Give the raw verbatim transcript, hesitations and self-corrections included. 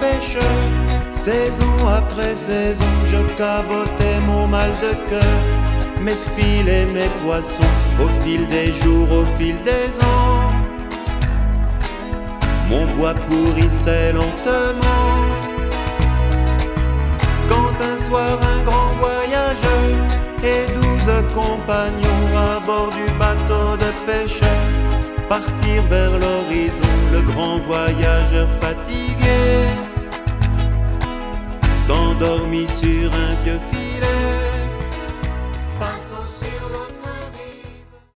pêcheur. Saison après saison, je cabotais mon mal de cœur, mes filets, mes poissons, au fil des jours, au fil des ans. Mon bois pourrissait lentement, quand un soir un grand voyageur et douze compagnons à bord du bateau de pêcheur partirent vers l'horizon. Le grand voyageur fatigué s'endormit sur un vieux filet.